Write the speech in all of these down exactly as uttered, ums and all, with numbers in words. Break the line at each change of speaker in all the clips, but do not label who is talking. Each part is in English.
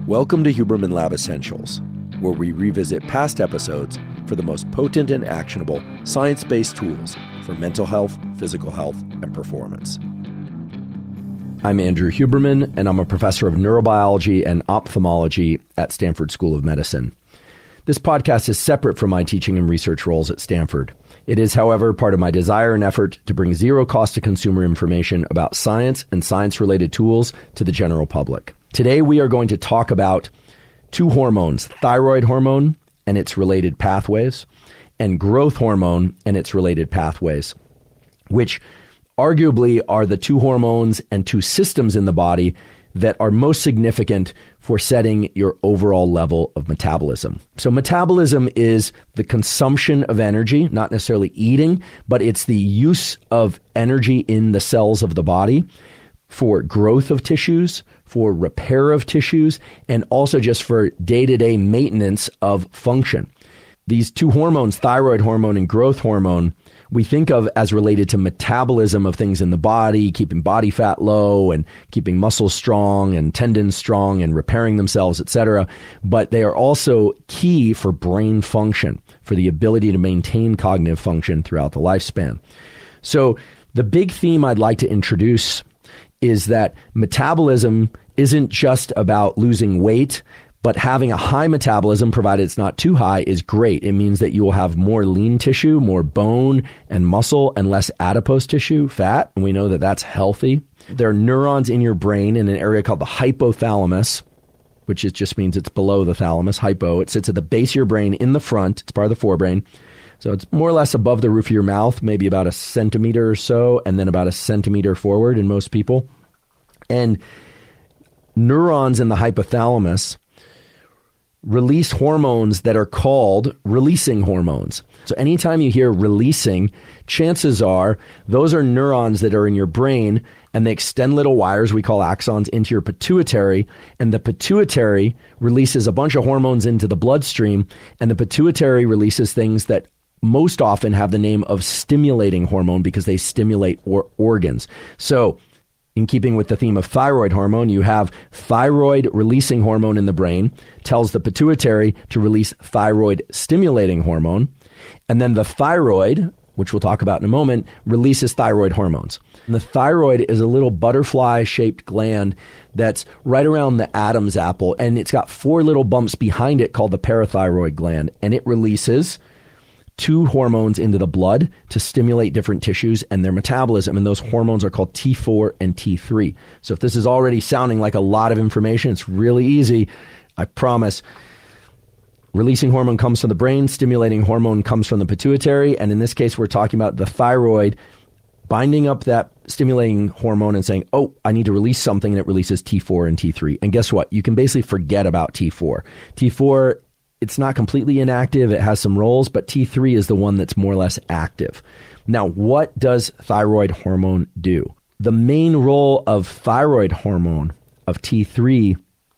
Welcome to Huberman Lab Essentials, where we revisit past episodes for the most potent and actionable science-based tools for mental health, physical health, and performance. I'm Andrew Huberman, and I'm a professor of neurobiology and ophthalmology at Stanford School of Medicine. This podcast is separate from my teaching and research roles at Stanford. It is, however, part of my desire and effort to bring zero cost to consumer information about science and science-related tools to the general public. Today, we are going to talk about two hormones, thyroid hormone and its related pathways, and growth hormone and its related pathways, which arguably are the two hormones and two systems in the body that are most significant for setting your overall level of metabolism. So metabolism is the consumption of energy, not necessarily eating, but it's the use of energy in the cells of the body for growth of tissues, for repair of tissues, and also just for day-to-day maintenance of function. These two hormones, thyroid hormone and growth hormone, we think of as related to metabolism of things in the body, keeping body fat low and keeping muscles strong and tendons strong and repairing themselves, et cetera. But they are also key for brain function, for the ability to maintain cognitive function throughout the lifespan. So the big theme I'd like to introduce is that metabolism isn't just about losing weight, but having a high metabolism, provided it's not too high, is great. It means that you will have more lean tissue, more bone and muscle, and less adipose tissue, fat, and we know that that's healthy. There are neurons in your brain in an area called the hypothalamus, which is, just means it's below the thalamus, hypo. It sits at the base of your brain in the front. It's part of the forebrain. So it's more or less above the roof of your mouth, maybe about a centimeter or so, and then about a centimeter forward in most people. And neurons in the hypothalamus release hormones that are called releasing hormones. So anytime you hear releasing, chances are those are neurons that are in your brain, and they extend little wires we call axons into your pituitary, and the pituitary releases a bunch of hormones into the bloodstream, and the pituitary releases things that most often have the name of stimulating hormone because they stimulate or organs. So in keeping with the theme of thyroid hormone, you have thyroid releasing hormone in the brain, tells the pituitary to release thyroid stimulating hormone. And then the thyroid, which we'll talk about in a moment, releases thyroid hormones. And the thyroid is a little butterfly-shaped gland that's right around the Adam's apple, and it's got four little bumps behind it called the parathyroid gland, and it releases two hormones into the blood to stimulate different tissues and their metabolism. And those hormones are called T four and T three. So if this is already sounding like a lot of information, it's really easy. I promise. Releasing hormone comes from the brain, stimulating hormone comes from the pituitary. And in this case, we're talking about the thyroid binding up that stimulating hormone and saying, oh, I need to release something, and it releases T four and T three. And guess what? You can basically forget about T four. T four, it's not completely inactive. It has some roles, but T three is the one that's more or less active. Now, what does thyroid hormone do? The main role of thyroid hormone, of T three,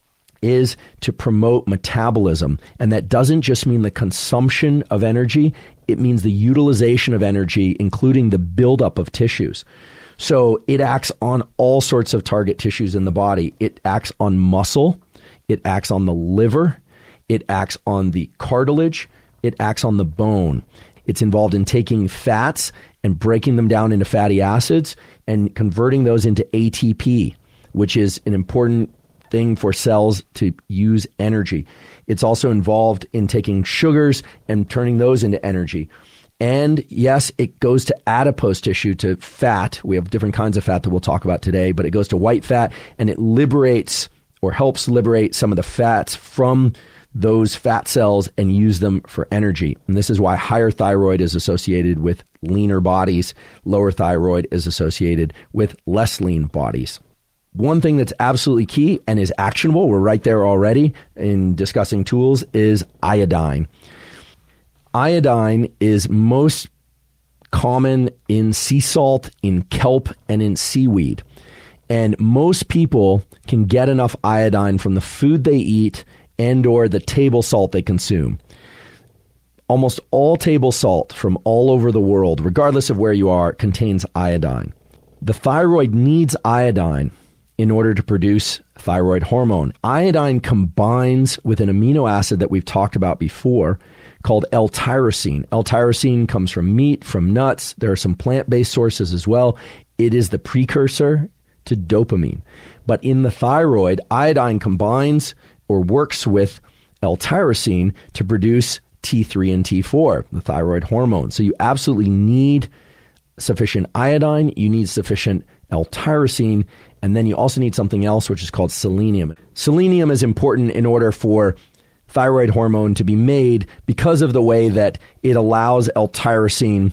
is to promote metabolism. And that doesn't just mean the consumption of energy. It means the utilization of energy, including the buildup of tissues. So it acts on all sorts of target tissues in the body. It acts on muscle. It acts on the liver. It acts on the cartilage. It acts on the bone. It's involved in taking fats and breaking them down into fatty acids and converting those into A T P, which is an important thing for cells to use energy. It's also involved in taking sugars and turning those into energy. And yes, it goes to adipose tissue, to fat. We have different kinds of fat that we'll talk about today, but it goes to white fat, and it liberates or helps liberate some of the fats from those fat cells and use them for energy. And this is why higher thyroid is associated with leaner bodies. Lower thyroid is associated with less lean bodies. One thing that's absolutely key and is actionable, we're right there already in discussing tools, is iodine. Iodine is most common in sea salt, in kelp, and in seaweed. And most people can get enough iodine from the food they eat and or the table salt they consume. Almost all table salt from all over the world, regardless of where you are, contains iodine. The thyroid needs iodine in order to produce thyroid hormone. Iodine combines with an amino acid that we've talked about before called L-tyrosine. L-tyrosine comes from meat, from nuts. There are some plant-based sources as well. It is the precursor to dopamine. But in the thyroid, iodine combines or works with L-tyrosine to produce T three and T four, the thyroid hormone. So you absolutely need sufficient iodine, you need sufficient L-tyrosine, and then you also need something else, which is called selenium. Selenium is important in order for thyroid hormone to be made because of the way that it allows L-tyrosine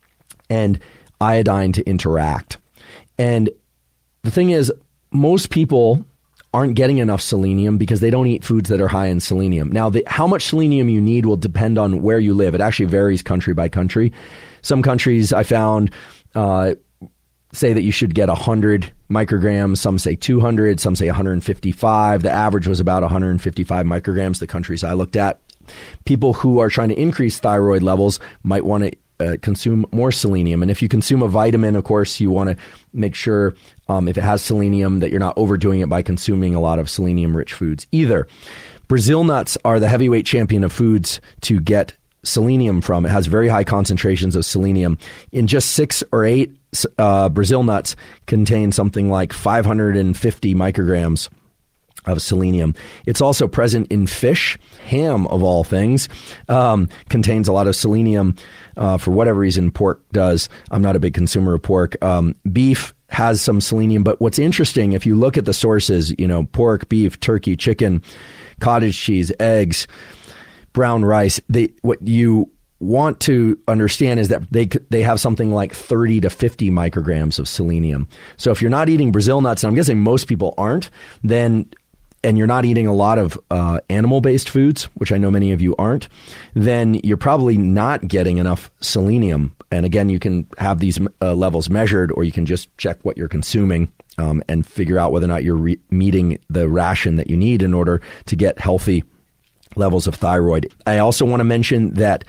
and iodine to interact. And the thing is, most people aren't getting enough selenium because they don't eat foods that are high in selenium. Now, the, how much selenium you need will depend on where you live. It actually varies country by country. Some countries I found uh, say that you should get one hundred micrograms. Some say two hundred, some say one hundred fifty-five. The average was about one hundred fifty-five micrograms, the countries I looked at. People who are trying to increase thyroid levels might want to uh, consume more selenium. And if you consume a vitamin, of course, you want to make sure um, if it has selenium that you're not overdoing it by consuming a lot of selenium-rich foods either. Brazil nuts are the heavyweight champion of foods to get selenium from. It has very high concentrations of selenium. In just six or eight uh, Brazil nuts contain something like five hundred fifty micrograms of selenium. It's also present in fish. Ham, of all things, um, contains a lot of selenium. Uh, for whatever reason, pork does. I'm not a big consumer of pork. Um, beef has some selenium, but what's interesting, if you look at the sources, you know, pork, beef, turkey, chicken, cottage cheese, eggs, brown rice, they, what you want to understand is that they they have something like thirty to fifty micrograms of selenium. So if you're not eating Brazil nuts, and I'm guessing most people aren't, then and you're not eating a lot of uh, animal-based foods, which I know many of you aren't, then you're probably not getting enough selenium. And again, you can have these uh, levels measured, or you can just check what you're consuming um, and figure out whether or not you're re- meeting the ration that you need in order to get healthy levels of thyroid. I also want to mention that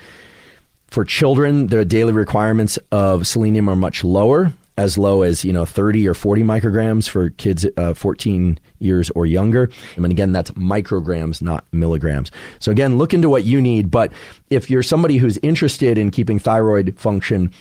for children, the daily requirements of selenium are much lower, as low as, you know, thirty or forty micrograms for kids uh, fourteen years or younger. And again, that's micrograms, not milligrams. So again, look into what you need. But if you're somebody who's interested in keeping thyroid function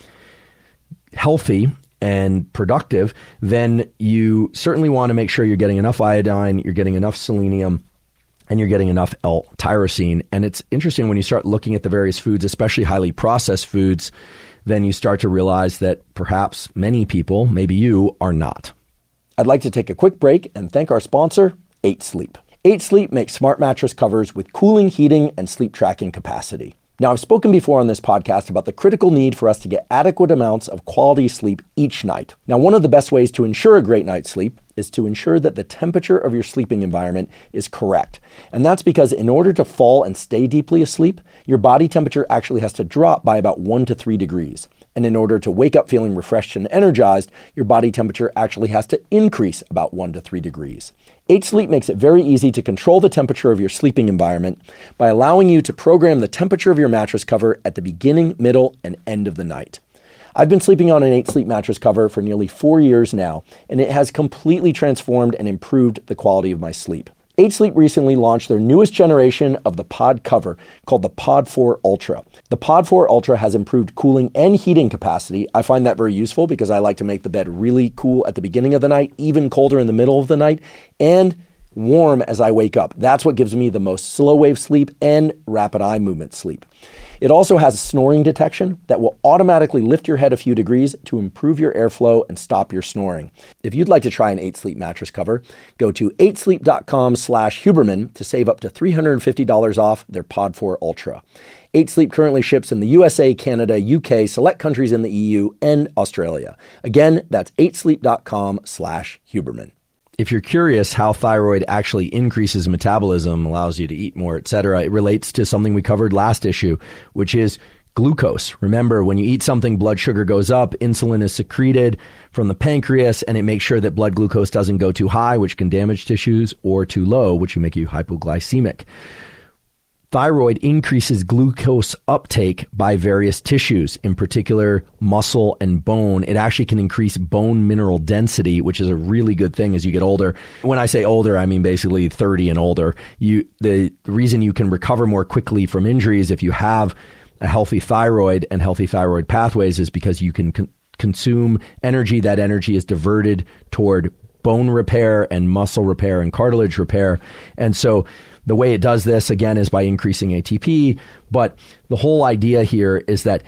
healthy and productive, then you certainly want to make sure you're getting enough iodine, you're getting enough selenium, and you're getting enough L-tyrosine. And it's interesting when you start looking at the various foods, especially highly processed foods, then you start to realize that perhaps many people, maybe you, are not. I'd like to take a quick break and thank our sponsor, eight sleep. eight sleep makes smart mattress covers with cooling, heating, and sleep tracking capacity. Now, I've spoken before on this podcast about the critical need for us to get adequate amounts of quality sleep each night. Now, one of the best ways to ensure a great night's sleep is to ensure that the temperature of your sleeping environment is correct. And that's because in order to fall and stay deeply asleep, your body temperature actually has to drop by about one to three degrees. And in order to wake up feeling refreshed and energized, your body temperature actually has to increase about one to three degrees. eight sleep makes it very easy to control the temperature of your sleeping environment by allowing you to program the temperature of your mattress cover at the beginning, middle, and end of the night. I've been sleeping on an eight sleep mattress cover for nearly four years now, and it has completely transformed and improved the quality of my sleep. eight sleep recently launched their newest generation of the Pod cover called the Pod four Ultra. The Pod four Ultra has improved cooling and heating capacity. I find that very useful because I like to make the bed really cool at the beginning of the night, even colder in the middle of the night, and warm as I wake up. That's what gives me the most slow wave sleep and rapid eye movement sleep. It also has snoring detection that will automatically lift your head a few degrees to improve your airflow and stop your snoring. If you'd like to try an eight sleep mattress cover, go to eight sleep dot com slash Huberman to save up to three hundred fifty dollars off their Pod four Ultra. eight sleep currently ships in the U S A, Canada, U K, select countries in the E U, and Australia. Again, that's eight sleep dot com slash Huberman. If you're curious how thyroid actually increases metabolism, allows you to eat more, et cetera, it relates to something we covered last issue, which is glucose. Remember, when you eat something, blood sugar goes up, insulin is secreted from the pancreas, and it makes sure that blood glucose doesn't go too high, which can damage tissues, or too low, which can make you hypoglycemic. Thyroid increases glucose uptake by various tissues, in particular muscle and bone. It actually can increase bone mineral density, which is a really good thing as you get older. When I say older, I mean basically thirty and older. You, the reason you can recover more quickly from injuries if you have a healthy thyroid and healthy thyroid pathways is because you can con- consume energy. That energy is diverted toward bone repair and muscle repair and cartilage repair. And so the way it does this, again, is by increasing A T P. But the whole idea here is that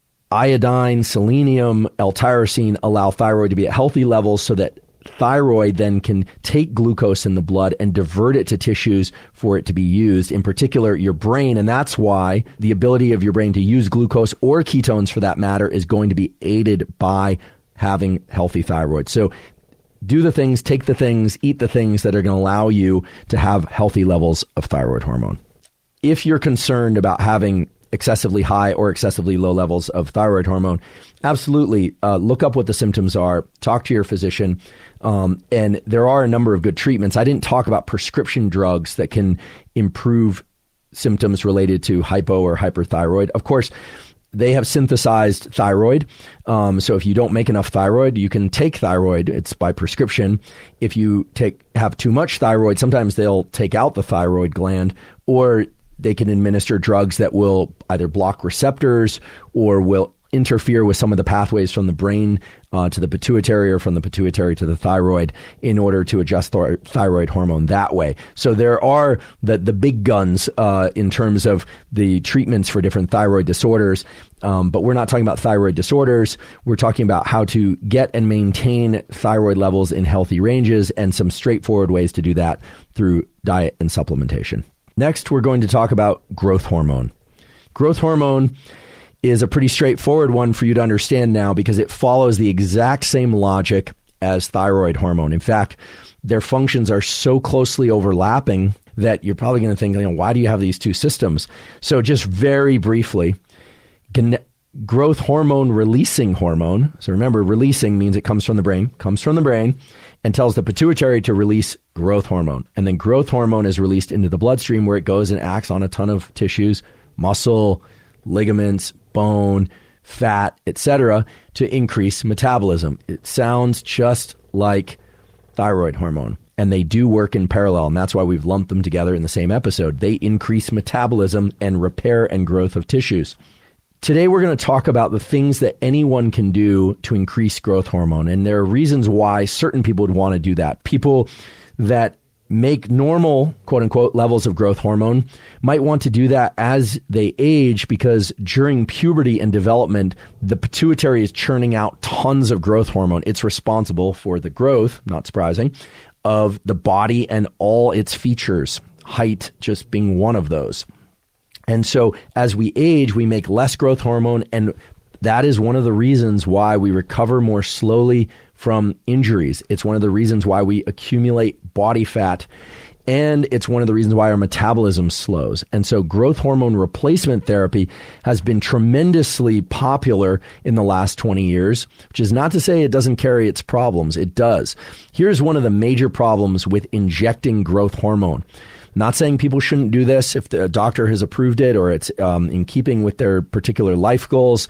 iodine, selenium, L-tyrosine allow thyroid to be at healthy levels so that thyroid then can take glucose in the blood and divert it to tissues for it to be used, in particular your brain. And that's why the ability of your brain to use glucose or ketones for that matter is going to be aided by having healthy thyroid. So do the things, take the things, eat the things that are going to allow you to have healthy levels of thyroid hormone. If you're concerned about having excessively high or excessively low levels of thyroid hormone, absolutely uh, look up what the symptoms are, talk to your physician, um, and there are a number of good treatments. I didn't talk about prescription drugs that can improve symptoms related to hypo or hyperthyroid. Of course, they have synthesized thyroid. Um, so if you don't make enough thyroid, you can take thyroid. It's by prescription. If you take have too much thyroid, sometimes they'll take out the thyroid gland, or they can administer drugs that will either block receptors or will interfere with some of the pathways from the brain uh, to the pituitary or from the pituitary to the thyroid in order to adjust th- thyroid hormone that way. So there are the, the big guns uh, in terms of the treatments for different thyroid disorders, um, but we're not talking about thyroid disorders. We're talking about how to get and maintain thyroid levels in healthy ranges and some straightforward ways to do that through diet and supplementation. Next, we're going to talk about growth hormone. Growth hormone is a pretty straightforward one for you to understand now because it follows the exact same logic as thyroid hormone. In fact, their functions are so closely overlapping that you're probably going to think, you know, why do you have these two systems? So just very briefly, gen- growth hormone releasing hormone. So remember, releasing means it comes from the brain, comes from the brain and tells the pituitary to release growth hormone. And then growth hormone is released into the bloodstream where it goes and acts on a ton of tissues, muscle, ligaments, bone, fat, et cetera, to increase metabolism. It sounds just like thyroid hormone, and they do work in parallel, and that's why we've lumped them together in the same episode. They increase metabolism and repair and growth of tissues. Today, we're going to talk about the things that anyone can do to increase growth hormone, and there are reasons why certain people would want to do that. People that make normal, quote unquote, levels of growth hormone might want to do that as they age because during puberty and development, the pituitary is churning out tons of growth hormone. It's responsible for the growth, not surprising, of the body and all its features, height just being one of those. And so as we age, we make less growth hormone, and that is one of the reasons why we recover more slowly from injuries. It's one of the reasons why we accumulate body fat, and it's one of the reasons why our metabolism slows. And so growth hormone replacement therapy has been tremendously popular in the last twenty years, which is not to say it doesn't carry its problems. It does. Here's one of the major problems with injecting growth hormone. Not saying people shouldn't do this if the doctor has approved it or it's um, in keeping with their particular life goals,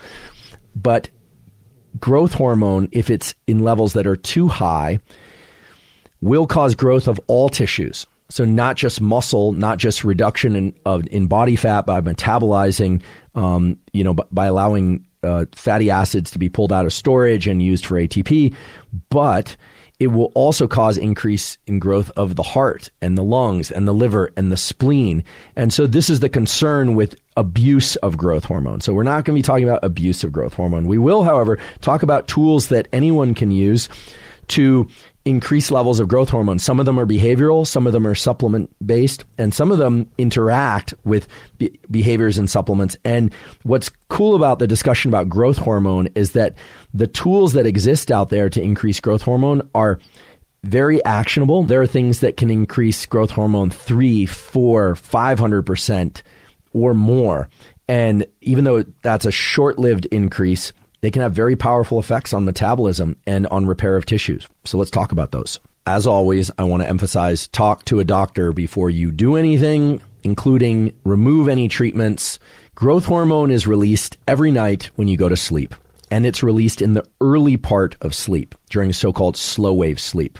but growth hormone, if it's in levels that are too high, will cause growth of all tissues. So not just muscle, not just reduction in of in body fat by metabolizing, um, you know, b- by allowing uh, fatty acids to be pulled out of storage and used for A T P, but it will also cause increase in growth of the heart and the lungs and the liver and the spleen. And so this is the concern with abuse of growth hormone. So we're not going to be talking about abuse of growth hormone. We will, however, talk about tools that anyone can use to increase levels of growth hormone. Some of them are behavioral, some of them are supplement based, and some of them interact with be- behaviors and supplements. And what's cool about the discussion about growth hormone is that the tools that exist out there to increase growth hormone are very actionable. There are things that can increase growth hormone three, four, five hundred percent or more. And even though that's a short-lived increase, they can have very powerful effects on metabolism and on repair of tissues. So let's talk about those. As always, I want to emphasize, talk to a doctor before you do anything including remove any treatments. Growth hormone is released every night when you go to sleep, and it's released in the early part of sleep during so-called slow wave sleep.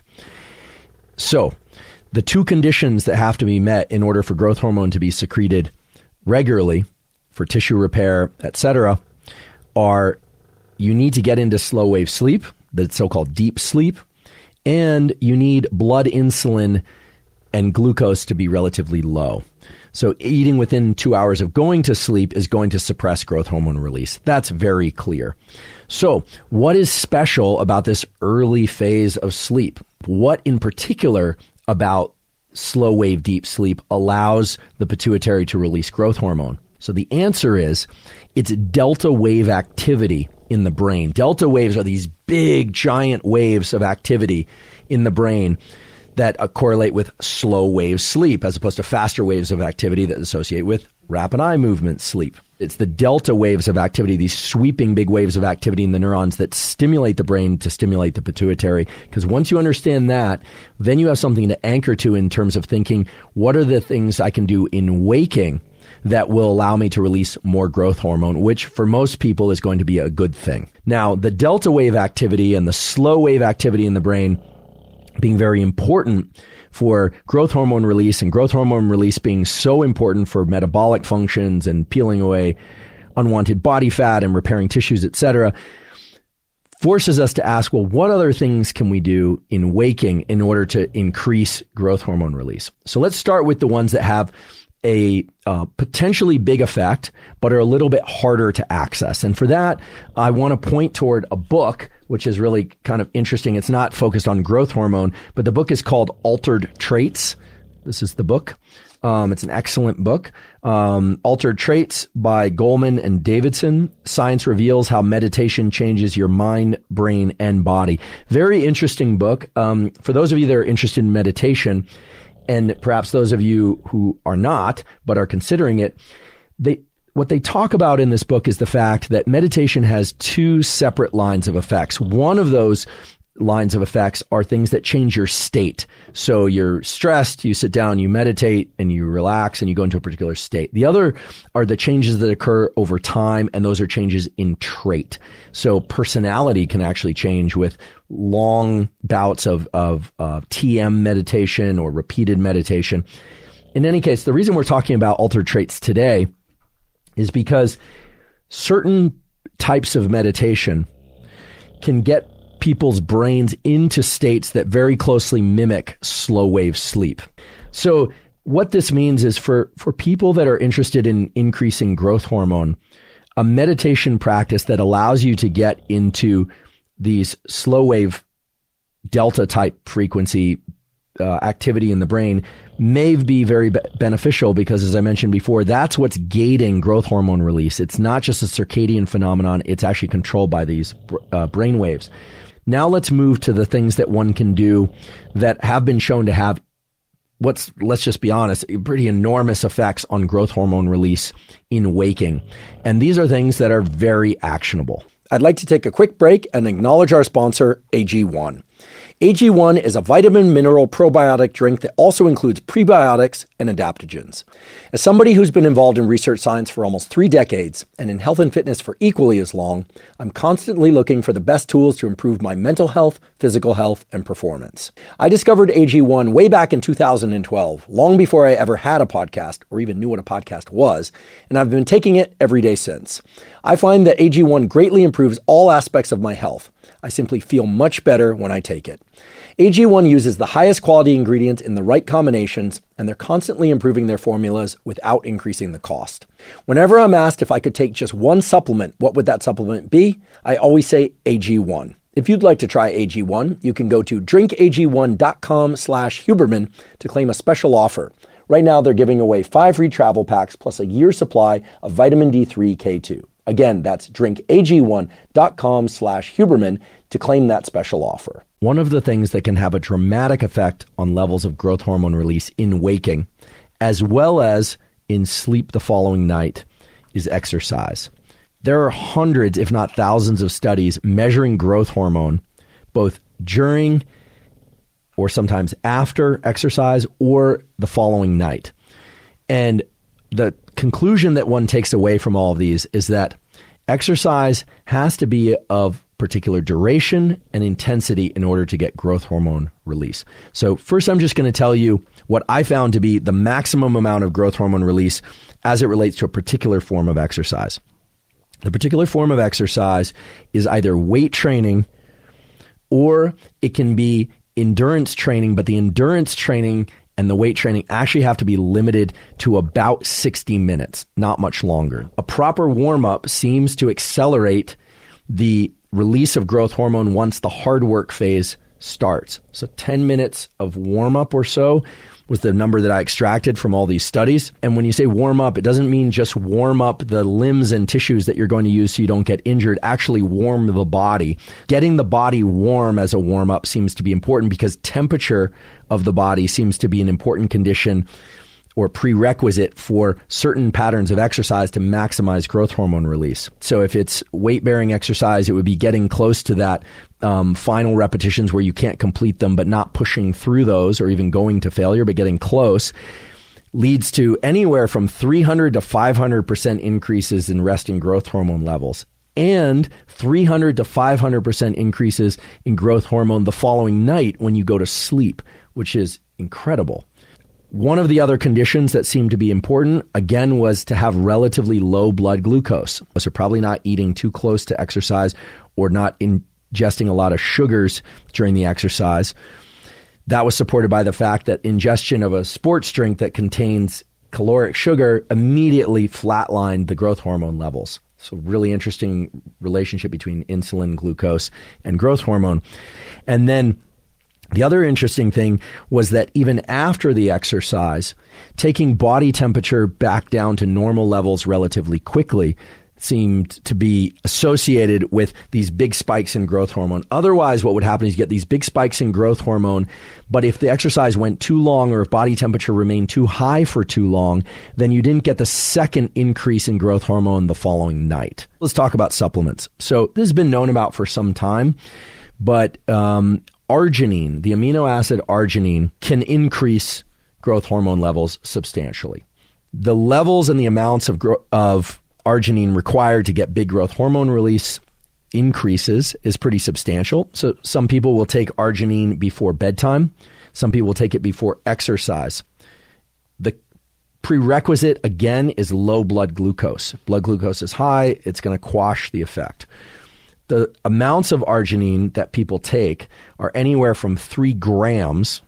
So the two conditions that have to be met in order for growth hormone to be secreted regularly for tissue repair, et cetera, are you need to get into slow wave sleep, the so-called deep sleep, and you need blood insulin and glucose to be relatively low. So eating within two hours of going to sleep is going to suppress growth hormone release. That's very clear. So what is special about this early phase of sleep? What in particular about slow wave deep sleep allows the pituitary to release growth hormone? So the answer is it's delta wave activity in the brain. Delta waves are these big, giant waves of activity in the brain that uh, correlate with slow wave sleep, as opposed to faster waves of activity that associate with rapid eye movement sleep. It's the delta waves of activity, these sweeping big waves of activity in the neurons that stimulate the brain to stimulate the pituitary. Because once you understand that, then you have something to anchor to in terms of thinking, what are the things I can do in waking that will allow me to release more growth hormone, which for most people is going to be a good thing. Now, the delta wave activity and the slow wave activity in the brain being very important for growth hormone release, and growth hormone release being so important for metabolic functions and peeling away unwanted body fat and repairing tissues, et cetera, forces us to ask, well, what other things can we do in waking in order to increase growth hormone release? So let's start with the ones that have a uh, potentially big effect, but are a little bit harder to access. And for that, I want to point toward a book, which is really kind of interesting. It's not focused on growth hormone, but the book is called Altered Traits. This is the book. Um, it's an excellent book. Um, Altered Traits by Goleman and Davidson. Science reveals how meditation changes your mind, brain, and body. Very interesting book. Um, for those of you that are interested in meditation, and perhaps those of you who are not, but are considering it, they what they talk about in this book is the fact that meditation has two separate lines of effects. One of those lines of effects are things that change your state. So you're stressed, you sit down, you meditate, and you relax, and you go into a particular state. The other are the changes that occur over time, and those are changes in trait. So personality can actually change with long bouts of, of uh, T M meditation or repeated meditation. In any case, the reason we're talking about altered traits today is because certain types of meditation can get people's brains into states that very closely mimic slow wave sleep. So what this means is for, for people that are interested in increasing growth hormone, a meditation practice that allows you to get into these slow wave delta type frequency uh, activity in the brain may be very be- beneficial because, as I mentioned before, that's what's gating growth hormone release. It's not just a circadian phenomenon. It's actually controlled by these uh, brain waves. Now let's move to the things that one can do that have been shown to have what's, let's just be honest, pretty enormous effects on growth hormone release in waking. And these are things that are very actionable. I'd like to take a quick break and acknowledge our sponsor, A G one. A G one is a vitamin mineral probiotic drink that also includes prebiotics and adaptogens. As somebody who's been involved in research science for almost three decades and in health and fitness for equally as long, I'm constantly looking for the best tools to improve my mental health, physical health, and performance. I discovered A G one way back in two thousand twelve, long before I ever had a podcast or even knew what a podcast was, and I've been taking it every day since. I find that A G one greatly improves all aspects of my health. I simply feel much better when I take it. A G one uses the highest quality ingredients in the right combinations, and they're constantly improving their formulas without increasing the cost. Whenever I'm asked if I could take just one supplement, what would that supplement be? I always say A G one. If you'd like to try A G one, you can go to drinkag1.com slash Huberman to claim a special offer. Right now, they're giving away five free travel packs plus a year's supply of vitamin D three K two. Again, that's drinkag1.com slash Huberman to claim that special offer. One of the things that can have a dramatic effect on levels of growth hormone release in waking, as well as in sleep the following night, is exercise. There are hundreds, if not thousands, of studies measuring growth hormone, both during or sometimes after exercise or the following night. And the conclusion that one takes away from all of these is that exercise has to be of particular duration and intensity in order to get growth hormone release. So first, I'm just going to tell you what I found to be the maximum amount of growth hormone release as it relates to a particular form of exercise. The particular form of exercise is either weight training or it can be endurance training, but the endurance training and the weight training actually have to be limited to about sixty minutes, not much longer. A proper warm-up seems to accelerate the release of growth hormone once the hard work phase starts. So ten minutes of warm-up or so was the number that I extracted from all these studies. And when you say warm up, it doesn't mean just warm up the limbs and tissues that you're going to use so you don't get injured. Actually warm the body. Getting the body warm as a warm up seems to be important because temperature of the body seems to be an important condition or prerequisite for certain patterns of exercise to maximize growth hormone release. So if it's weight-bearing exercise, it would be getting close to that um, final repetitions where you can't complete them, but not pushing through those or even going to failure, but getting close, leads to anywhere from three hundred to five hundred percent increases in resting growth hormone levels and three hundred to five hundred percent increases in growth hormone the following night when you go to sleep, which is incredible. One of the other conditions that seemed to be important, again, was to have relatively low blood glucose. So probably not eating too close to exercise or not ingesting a lot of sugars during the exercise. That was supported by the fact that ingestion of a sports drink that contains caloric sugar immediately flatlined the growth hormone levels. So really interesting relationship between insulin, glucose, and growth hormone. And then the other interesting thing was that even after the exercise, taking body temperature back down to normal levels relatively quickly seemed to be associated with these big spikes in growth hormone. Otherwise, what would happen is you get these big spikes in growth hormone, but if the exercise went too long or if body temperature remained too high for too long, then you didn't get the second increase in growth hormone the following night. Let's talk about supplements. So this has been known about for some time, but um, arginine, the amino acid arginine, can increase growth hormone levels substantially. The levels and the amounts of, gro- of arginine required to get big growth hormone release increases is pretty substantial. So some people will take arginine before bedtime. Some people will take it before exercise. The prerequisite, again, is low blood glucose. Blood glucose is high, it's going to quash the effect. The amounts of arginine that people take are anywhere from three grams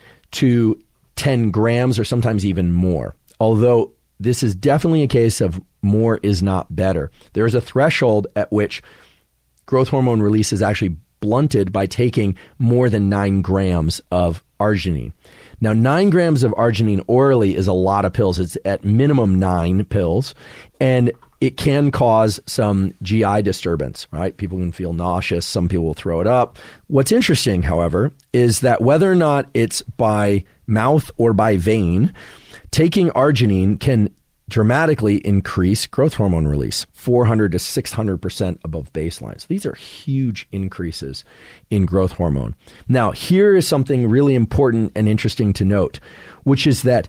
to ten grams or sometimes even more. Although this is definitely a case of more is not better. There is a threshold at which growth hormone release is actually blunted by taking more than nine grams of arginine. Now, nine grams of arginine orally is a lot of pills. It's at minimum nine pills, and it can cause some G I disturbance, right? People can feel nauseous. Some people will throw it up. What's interesting, however, is that whether or not it's by mouth or by vein, taking arginine can dramatically increase growth hormone release, four hundred to six hundred percent above baseline. So these are huge increases in growth hormone. Now, here is something really important and interesting to note, which is that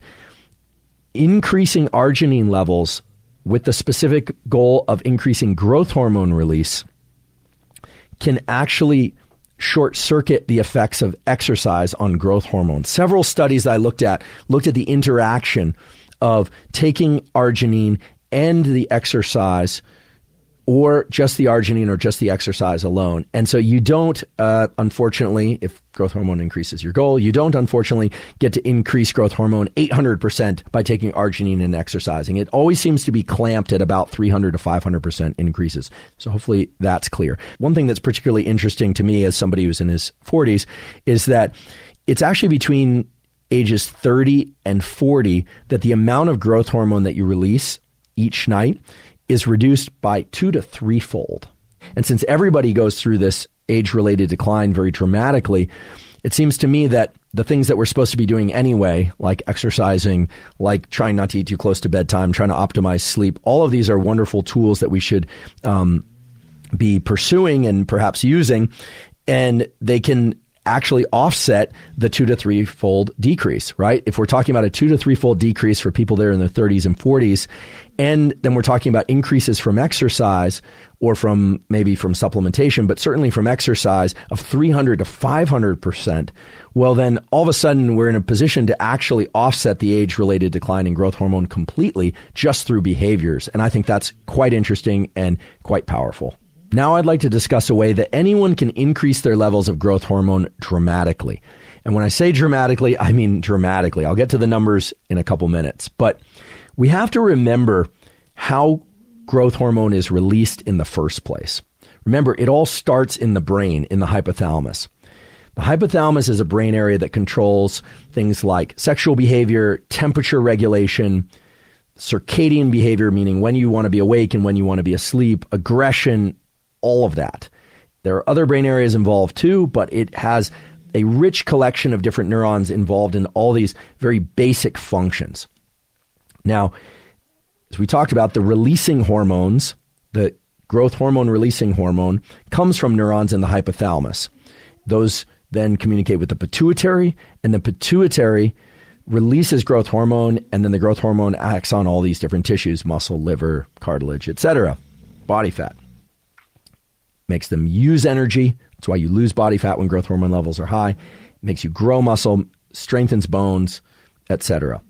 increasing arginine levels with the specific goal of increasing growth hormone release can actually short circuit the effects of exercise on growth hormone. Several studies I looked at looked at the interaction of taking arginine and the exercise, or just the arginine or just the exercise alone. And so you don't, uh, unfortunately, if growth hormone increases your goal, you don't unfortunately get to increase growth hormone eight hundred percent by taking arginine and exercising. It always seems to be clamped at about three hundred to five hundred percent increases. So hopefully that's clear. One thing that's particularly interesting to me as somebody who's in his forties is that it's actually between ages thirty and forty that the amount of growth hormone that you release each night is reduced by two to threefold. And since everybody goes through this age-related decline very dramatically, it seems to me that the things that we're supposed to be doing anyway, like exercising, like trying not to eat too close to bedtime, trying to optimize sleep, all of these are wonderful tools that we should um, be pursuing and perhaps using, and they can actually offset the two to three fold decrease, right? If we're talking about a two to three fold decrease for people there in their thirties and forties, and then we're talking about increases from exercise or from maybe from supplementation, but certainly from exercise of three hundred to five hundred percent, well, then all of a sudden we're in a position to actually offset the age-related decline in growth hormone completely just through behaviors. And I think that's quite interesting and quite powerful. Now I'd like to discuss a way that anyone can increase their levels of growth hormone dramatically. And when I say dramatically, I mean dramatically. I'll get to the numbers in a couple minutes. But we have to remember how growth hormone is released in the first place. Remember, it all starts in the brain, in the hypothalamus. The hypothalamus is a brain area that controls things like sexual behavior, temperature regulation, circadian behavior, meaning when you want to be awake and when you want to be asleep, aggression, all of that. There are other brain areas involved too, but it has a rich collection of different neurons involved in all these very basic functions. Now, as we talked about, the releasing hormones, the growth hormone releasing hormone, comes from neurons in the hypothalamus. Those then communicate with the pituitary, and the pituitary releases growth hormone, and then the growth hormone acts on all these different tissues, muscle, liver, cartilage, et cetera, body fat. Makes them use energy. That's why you lose body fat when growth hormone levels are high. It makes you grow muscle, strengthens bones, et cetera.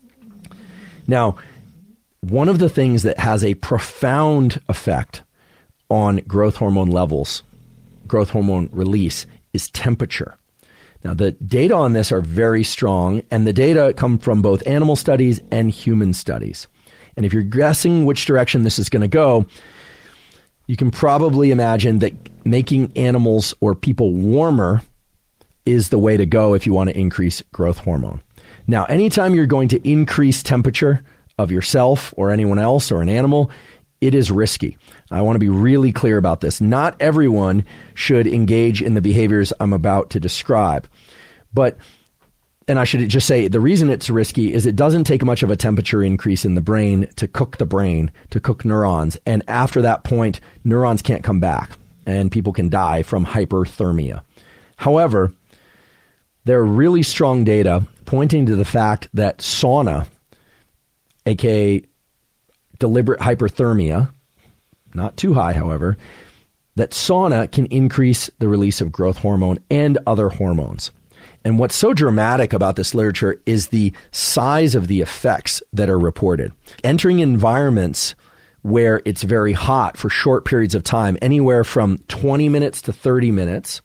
Now, one of the things that has a profound effect on growth hormone levels, growth hormone release, is temperature. Now, the data on this are very strong, and the data come from both animal studies and human studies. And if you're guessing which direction this is going to go, you can probably imagine that making animals or people warmer is the way to go if you want to increase growth hormone. Now, anytime you're going to increase temperature of yourself or anyone else or an animal, it is risky. I want to be really clear about this. Not everyone should engage in the behaviors I'm about to describe. But, and I should just say, the reason it's risky is it doesn't take much of a temperature increase in the brain to cook the brain, to cook neurons. And after that point, neurons can't come back and people can die from hyperthermia. However, there are really strong data pointing to the fact that sauna, aka deliberate hyperthermia, not too high, however, that sauna can increase the release of growth hormone and other hormones. And what's so dramatic about this literature is the size of the effects that are reported. Entering environments where it's very hot for short periods of time, anywhere from twenty minutes to thirty minutes,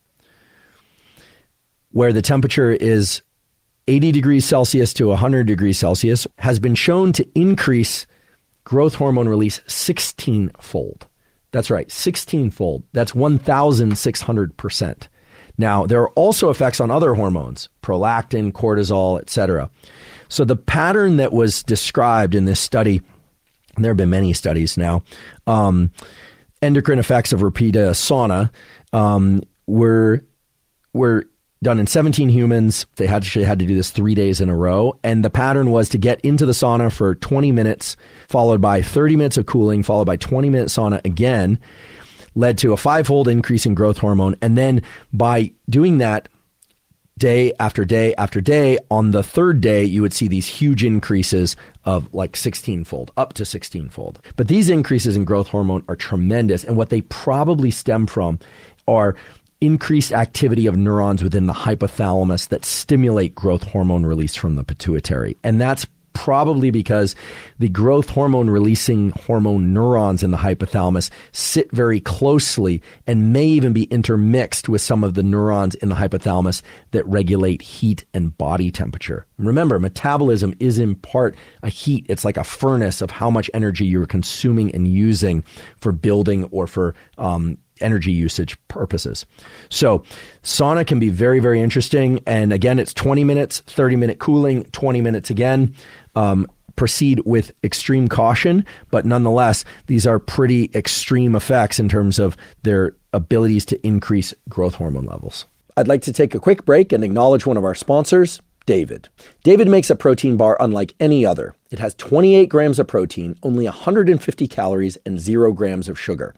where the temperature is eighty degrees Celsius to one hundred degrees Celsius, has been shown to increase growth hormone release sixteen-fold. That's right, sixteen-fold. That's one thousand six hundred percent. Now, there are also effects on other hormones, prolactin, cortisol, et cetera. So the pattern that was described in this study, and there have been many studies now, um, endocrine effects of repeated sauna um, were were done in seventeen humans. They had to, had to do this three days in a row. And the pattern was to get into the sauna for twenty minutes, followed by thirty minutes of cooling, followed by twenty minute sauna again, led to a five-fold increase in growth hormone. And then by doing that day after day after day, on the third day, you would see these huge increases of like sixteen-fold, up to sixteen-fold. But these increases in growth hormone are tremendous. And what they probably stem from are increased activity of neurons within the hypothalamus that stimulate growth hormone release from the pituitary. And that's probably because the growth hormone releasing hormone neurons in the hypothalamus sit very closely and may even be intermixed with some of the neurons in the hypothalamus that regulate heat and body temperature. Remember, metabolism is in part a heat. It's like a furnace of how much energy you're consuming and using for building or for um, energy usage purposes. So sauna can be very, very interesting. And again, it's twenty minutes, thirty minute cooling, twenty minutes again. Um, proceed with extreme caution, but nonetheless, these are pretty extreme effects in terms of their abilities to increase growth hormone levels. I'd like to take a quick break and acknowledge one of our sponsors, David. David makes a protein bar unlike any other. It has twenty-eight grams of protein, only one hundred fifty calories, and zero grams of sugar.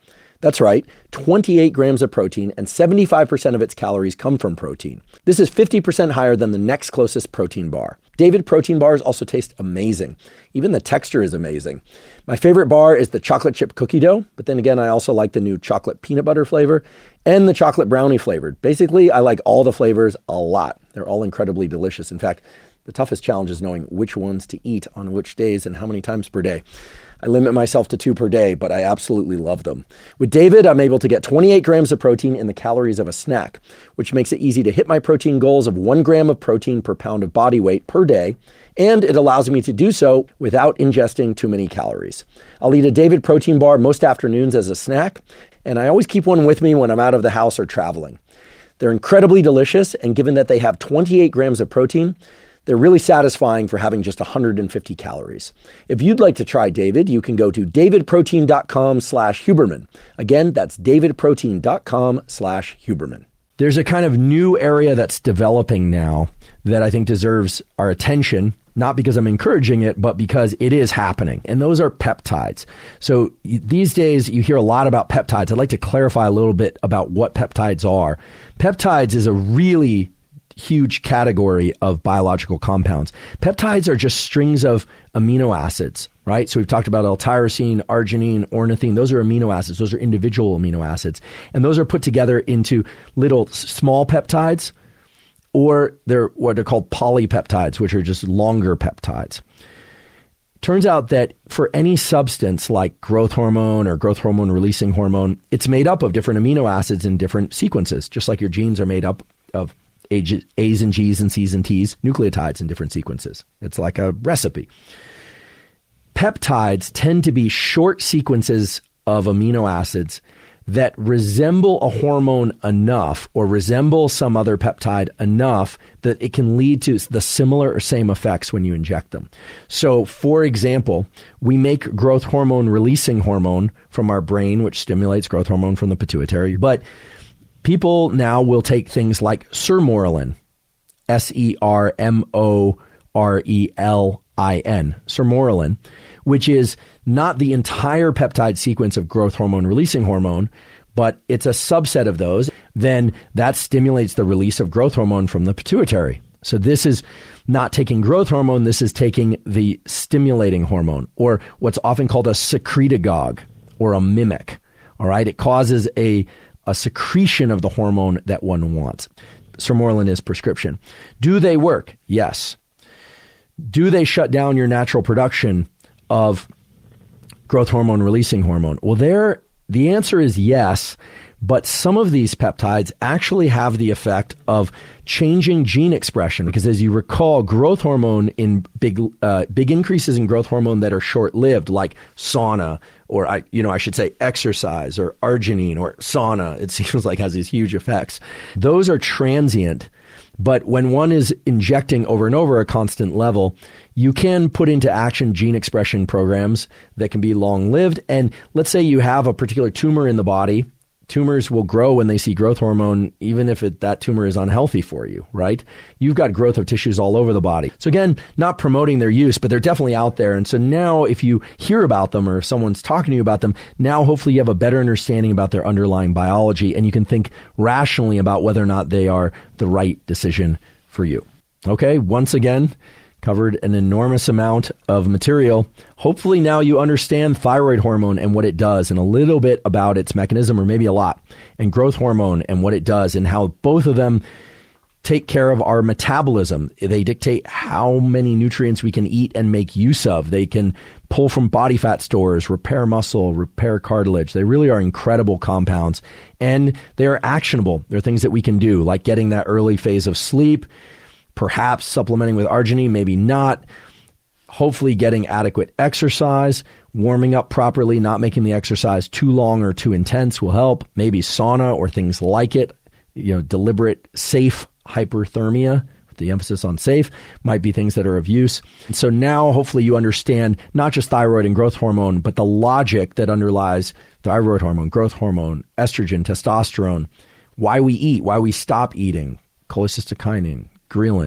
That's right, twenty-eight grams of protein, and seventy-five percent of its calories come from protein. This is fifty percent higher than the next closest protein bar. David protein bars also taste amazing. Even the texture is amazing. My favorite bar is the chocolate chip cookie dough, but then again, I also like the new chocolate peanut butter flavor and the chocolate brownie flavored. Basically, I like all the flavors a lot. They're all incredibly delicious. In fact, the toughest challenge is knowing which ones to eat on which days and how many times per day. I limit myself to two per day, but I absolutely love them. With David, I'm able to get twenty-eight grams of protein in the calories of a snack, which makes it easy to hit my protein goals of one gram of protein per pound of body weight per day, and it allows me to do so without ingesting too many calories. I'll eat a David protein bar most afternoons as a snack, and I always keep one with me when I'm out of the house or traveling. They're incredibly delicious, and given that they have twenty-eight grams of protein, they're really satisfying for having just one hundred fifty calories. If you'd like to try David, you can go to davidprotein.com slash Huberman. Again, that's davidprotein.com slash Huberman. There's a kind of new area that's developing now that I think deserves our attention, not because I'm encouraging it, but because it is happening. And those are peptides. So these days you hear a lot about peptides. I'd like to clarify a little bit about what peptides are. Peptides is a really huge category of biological compounds. Peptides are just strings of amino acids, right? So we've talked about L-tyrosine, arginine, ornithine. Those are amino acids. Those are individual amino acids. And those are put together into little small peptides, or they're what are called polypeptides, which are just longer peptides. Turns out that for any substance like growth hormone or growth hormone releasing hormone, it's made up of different amino acids in different sequences, just like your genes are made up of A's and G's and C's and T's, nucleotides in different sequences. It's like a recipe. Peptides tend to be short sequences of amino acids that resemble a hormone enough or resemble some other peptide enough that it can lead to the similar or same effects when you inject them. So, for example, we make growth hormone releasing hormone from our brain, which stimulates growth hormone from the pituitary, but people now will take things like sermorelin, S E R M O R E L I N, sermorelin, which is not the entire peptide sequence of growth hormone releasing hormone, but it's a subset of those. Then that stimulates the release of growth hormone from the pituitary. So this is not taking growth hormone, this is taking the stimulating hormone, or what's often called a secretagogue or a mimic. All right, it causes a a secretion of the hormone that one wants. Sermorelin is prescription. Do they work? Yes. Do they shut down your natural production of growth hormone releasing hormone? Well, there, the answer is yes, but some of these peptides actually have the effect of changing gene expression, because as you recall, growth hormone in big, uh, big increases in growth hormone that are short-lived, like sauna, or I, you know, I should say exercise, or arginine, or sauna, it seems like has these huge effects. Those are transient, but when one is injecting over and over a constant level, you can put into action gene expression programs that can be long-lived. And let's say you have a particular tumor in the body. Tumors will grow when they see growth hormone, even if it, that tumor is unhealthy for you, right? You've got growth of tissues all over the body. So again, not promoting their use, but they're definitely out there. And so now if you hear about them or if someone's talking to you about them, now hopefully you have a better understanding about their underlying biology and you can think rationally about whether or not they are the right decision for you. Okay, once again, covered an enormous amount of material. Hopefully now you understand thyroid hormone and what it does and a little bit about its mechanism, or maybe a lot, and growth hormone and what it does and how both of them take care of our metabolism. They dictate how many nutrients we can eat and make use of. They can pull from body fat stores, repair muscle, repair cartilage. They really are incredible compounds, and they are actionable. They're things that we can do, like getting that early phase of sleep, perhaps supplementing with arginine, maybe not. Hopefully getting adequate exercise, warming up properly, not making the exercise too long or too intense will help. Maybe sauna or things like it. You know, deliberate, safe hyperthermia, with the emphasis on safe, might be things that are of use. And so now hopefully you understand not just thyroid and growth hormone, but the logic that underlies thyroid hormone, growth hormone, estrogen, testosterone, why we eat, why we stop eating, cholecystokinin, ghrelin,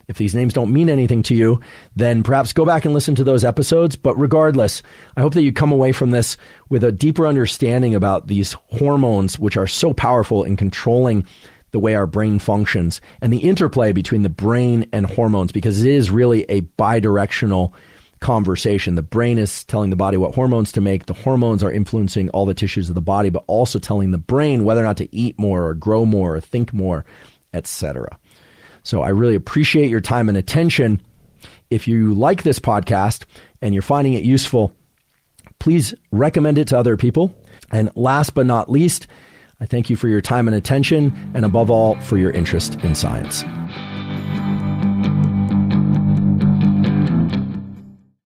If these names don't mean anything to you, then perhaps go back and listen to those episodes. But regardless, I hope that you come away from this with a deeper understanding about these hormones, which are so powerful in controlling the way our brain functions, and the interplay between the brain and hormones, because it is really a bidirectional conversation. The brain is telling the body what hormones to make. The hormones are influencing all the tissues of the body, but also telling the brain whether or not to eat more or grow more or think more, et cetera. So I really appreciate your time and attention. If you like this podcast and you're finding it useful, please recommend it to other people. And last but not least, I thank you for your time and attention, and above all, for your interest in science.